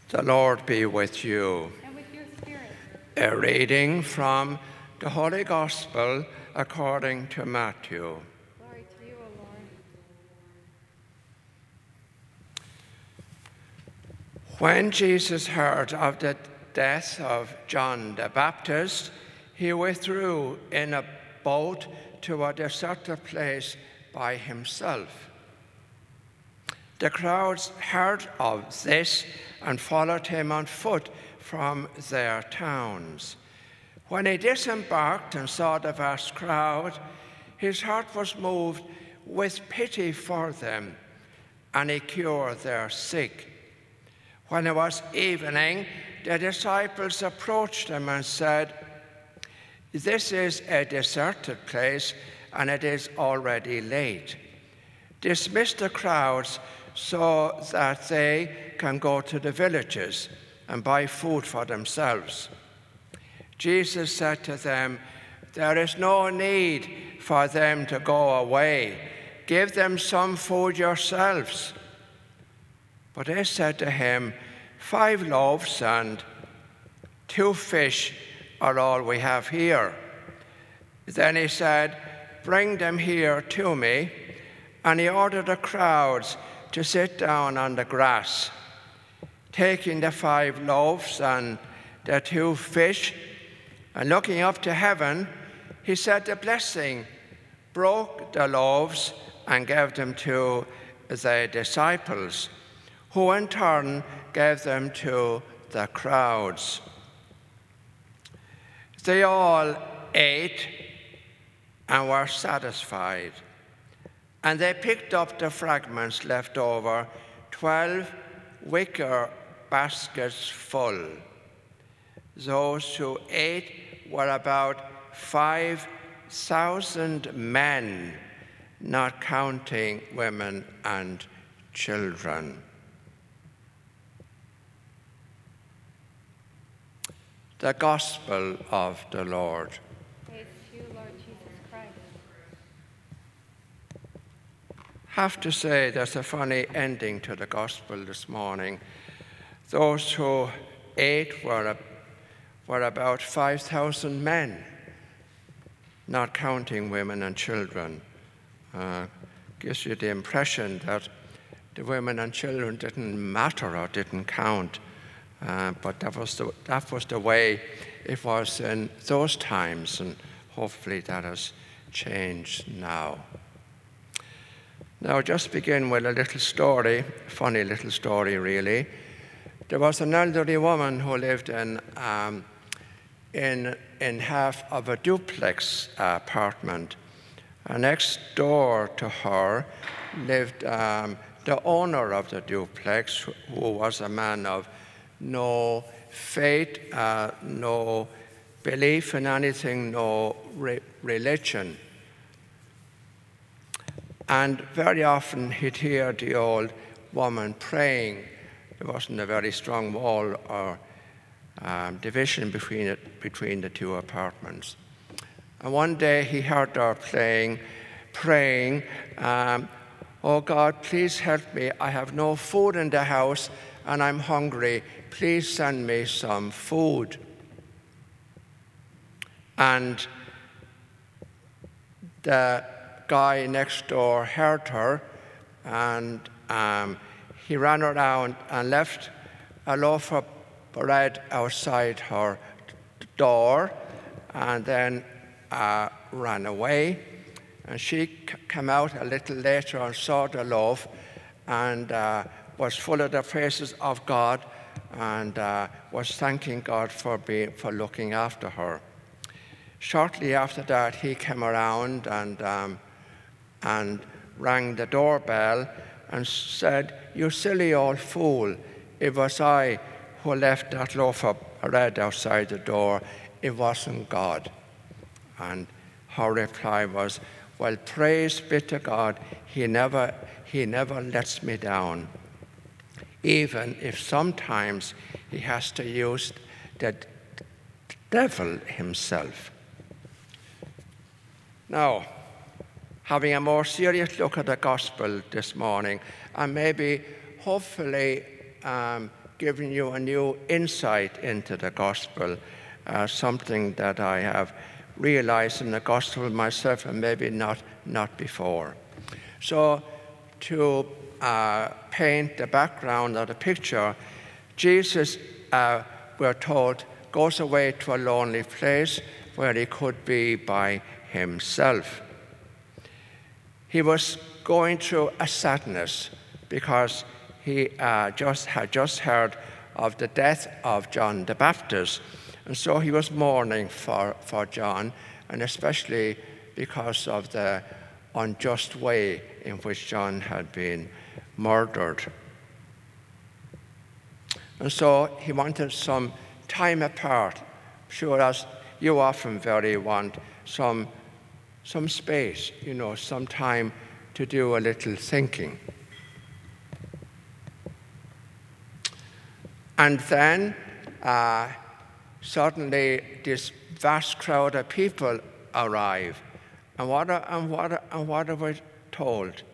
The Lord be with you. And with your spirit. A reading from the Holy Gospel according to Matthew. Glory to you, O Lord. When Jesus heard of the death of John the Baptist, he withdrew in a boat to a deserted place by himself. The crowds heard of this and followed him on foot from their towns. When he disembarked and saw the vast crowd, his heart was moved with pity for them, and he cured their sick. When it was evening, the disciples approached him and said, "This is a deserted place, and it is already late. Dismiss the crowds so that they can go to the villages and buy food for themselves." Jesus said to them, "There is no need for them to go away. Give them some food yourselves." But they said to him, 5 loaves and 2 fish are all we have here." Then he said, "Bring them here to me." And he ordered the crowds to sit down on the grass. Taking the 5 loaves and the 2 fish, and looking up to heaven, he said the blessing, broke the loaves, and gave them to the disciples, who in turn gave them to the crowds. They all ate and were satisfied, and they picked up the fragments left over, 12 wicker baskets full. Those who ate were about 5,000 men, not counting women and children. The Gospel of the Lord. Praise to you, Lord Jesus Christ. Have to say there's a funny ending to the Gospel this morning. Those who ate were about 5,000 men, not counting women and children. Gives you the impression that the women and children didn't matter or didn't count. But that was the way it was in those times, and hopefully that has changed now. Now, just begin with a little story, funny little story, really. There was an elderly woman who lived in half of a duplex apartment. And next door to her lived the owner of the duplex, who was a man of no faith, no belief in anything, no religion. And very often he'd hear the old woman praying. There wasn't a very strong wall or division between the 2 apartments. And one day he heard her praying, "Oh God, please help me. I have no food in the house and I'm hungry. Please send me some food." And the guy next door heard her, and he ran around and left a loaf of bread outside her door, and then ran away. And she came out a little later and saw the loaf, and was full of the praises of God, and was thanking God for looking after her. Shortly after that, he came around and rang the doorbell and said, "You silly old fool, it was I who left that loaf of bread outside the door. It wasn't God." And her reply was, "Well, praise be to God, He never lets me down, even if sometimes He has to use the devil himself." Now, having a more serious look at the Gospel this morning, and maybe, hopefully, giving you a new insight into the gospel, something that I have realized in the gospel myself and maybe not before. So to paint the background or the picture, Jesus, we're told, goes away to a lonely place where he could be by himself. He was going through a sadness because he had just heard of the death of John the Baptist, and so he was mourning for John, and especially because of the unjust way in which John had been murdered. And so he wanted some time apart, sure as you often very want some space, some time to do a little thinking. And then suddenly this vast crowd of people arrive. And what are we told?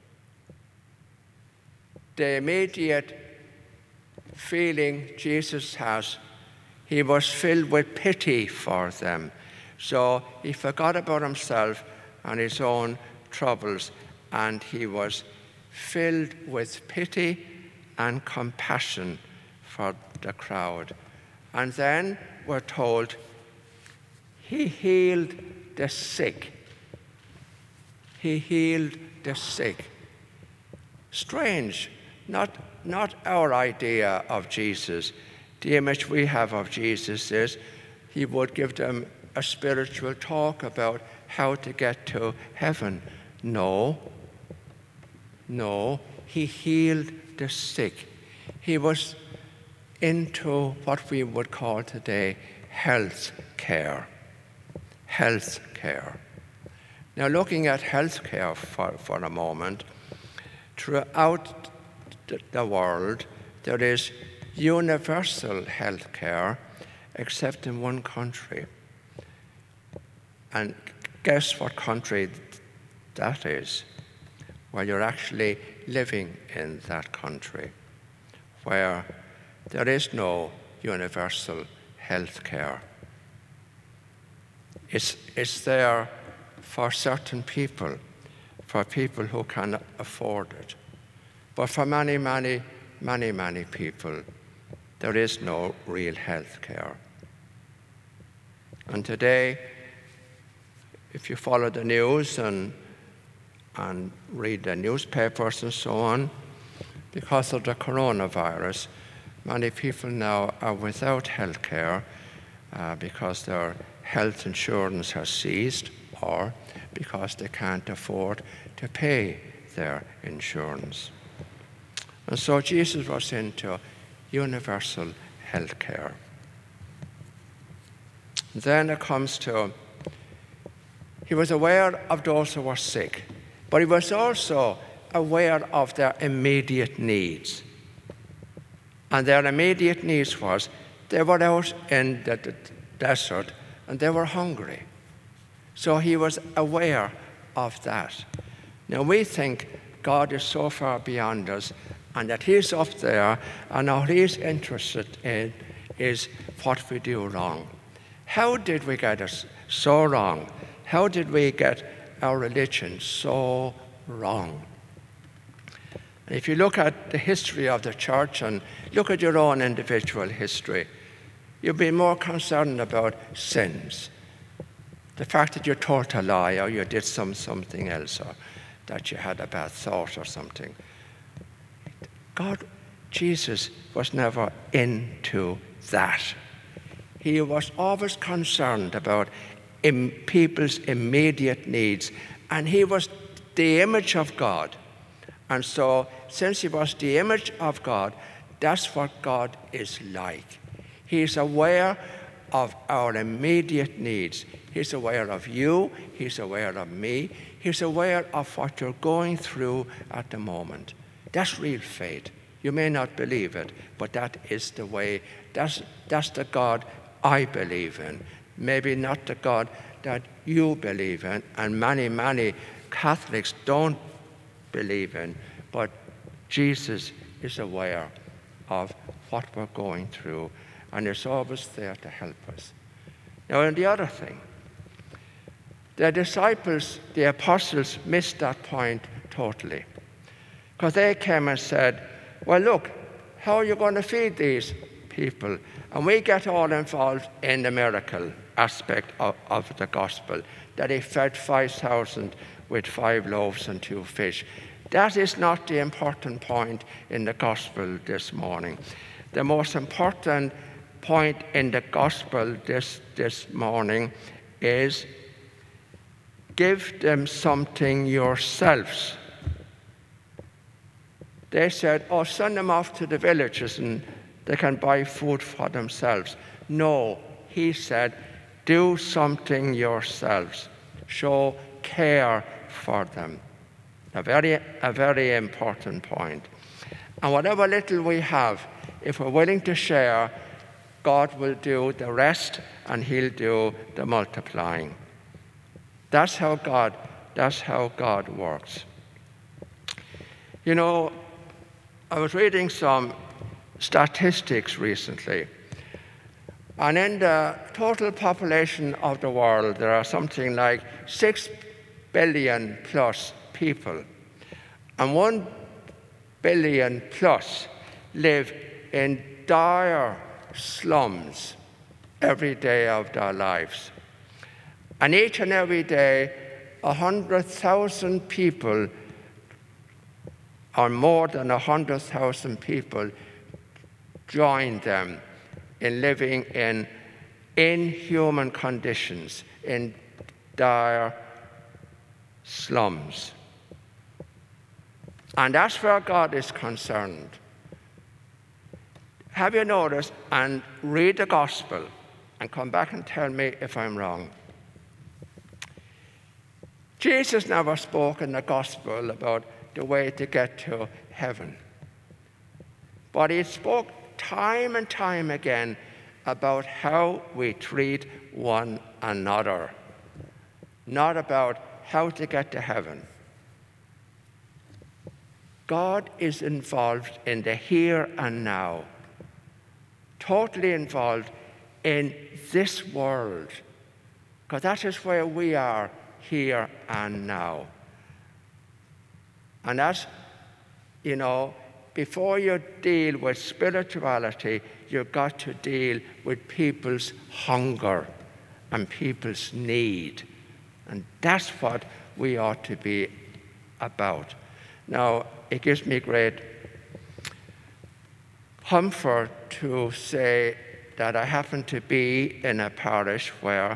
The immediate feeling Jesus has, he was filled with pity for them. So he forgot about himself and his own troubles, and he was filled with pity and compassion for the crowd. And then we're told he healed the sick. He healed the sick. Strange, not our idea of Jesus. The image we have of Jesus is he would give them a spiritual talk about how to get to heaven. No, he healed the sick. He was into what we would call today health care. Health care. Now, looking at health care for a moment, throughout the world, there is universal health care, except in one country. And guess what country that is? Well, you're actually living in that country, where there is no universal health care. It's there for certain people, for people who can afford it. But for many, many, many, many people, there is no real health care. And today, if you follow the news and read the newspapers and so on, because of the coronavirus, many people now are without health care because their health insurance has ceased or because they can't afford to pay their insurance. And so Jesus was into universal health care. Then it comes to, he was aware of those who were sick, but he was also aware of their immediate needs. And their immediate needs was, they were out in the desert and they were hungry. So he was aware of that. Now we think God is so far beyond us and that he's up there and all he's interested in is what we do wrong. How did we get it so wrong? How did we get our religion so wrong? If you look at the history of the church and look at your own individual history, you'll be more concerned about sins. The fact that you told a lie or you did something else or that you had a bad thought or something. Jesus was never into that. He was always concerned about people's immediate needs, and he was the image of God. And so, since he was the image of God, that's what God is like. He's aware of our immediate needs. He's aware of you. He's aware of me. He's aware of what you're going through at the moment. That's real faith. You may not believe it, but that is the way. That's the God I believe in. Maybe not the God that you believe in, and many, many Catholics don't believe in, but Jesus is aware of what we're going through, and it's always there to help us. Now, and the other thing, the disciples, the apostles, missed that point totally. Because they came and said, well, look, how are you going to feed these people? And we get all involved in the miracle aspect of the gospel, that he fed 5,000 with 5 loaves and 2 fish. That is not the important point in the gospel this morning. The most important point in the gospel this morning is give them something yourselves. They said, oh, send them off to the villages and they can buy food for themselves. No, he said, do something yourselves. Show care for them. A very important point. And whatever little we have, if we're willing to share, God will do the rest and he'll do the multiplying. That's how God works. You know, I was reading some statistics recently, and in the total population of the world, there are something like 6 billion plus people, and 1 billion plus live in dire slums every day of their lives. And each and every day, 100,000 people, or more than 100,000 people, join them in living in inhuman conditions, in dire slums. And that's where God is concerned. Have you noticed, and read the gospel, and come back and tell me if I'm wrong. Jesus never spoke in the gospel about the way to get to heaven. But he spoke time and time again about how we treat one another, not about how to get to heaven. God is involved in the here and now, totally involved in this world, because that is where we are, here and now. And that's, you know, before you deal with spirituality, you've got to deal with people's hunger and people's need. And that's what we ought to be about. Now, it gives me great comfort to say that I happen to be in a parish where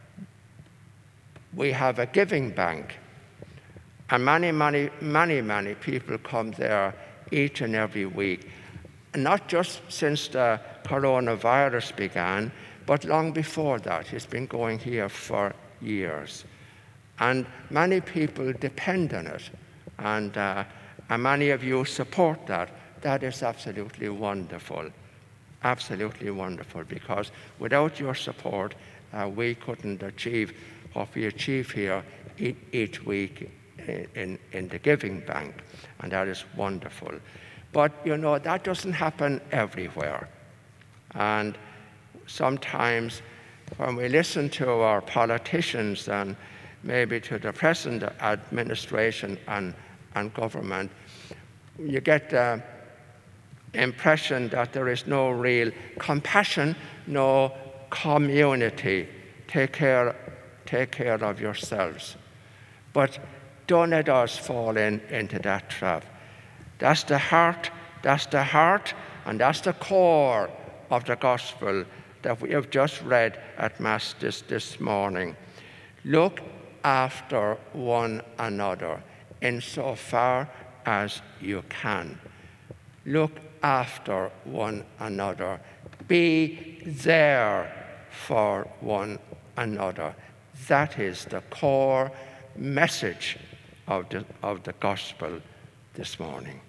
we have a giving bank. And many people come there each and every week. And not just since the coronavirus began, but long before that. It's been going here for years. And many people depend on it. And many of you support that. That is absolutely wonderful. Absolutely wonderful, because without your support, we couldn't achieve what we achieve here each week in the giving bank, and that is wonderful. But, you know, that doesn't happen everywhere. And sometimes when we listen to our politicians and maybe to the present administration and government, you get the impression that there is no real compassion, no community. Take care of yourselves. But don't let us fall into that trap. That's the heart, and that's the core of the gospel that we have just read at Mass this morning. Look after one another insofar as you can. Look after one another. Be there for one another. That is the core message of the gospel this morning.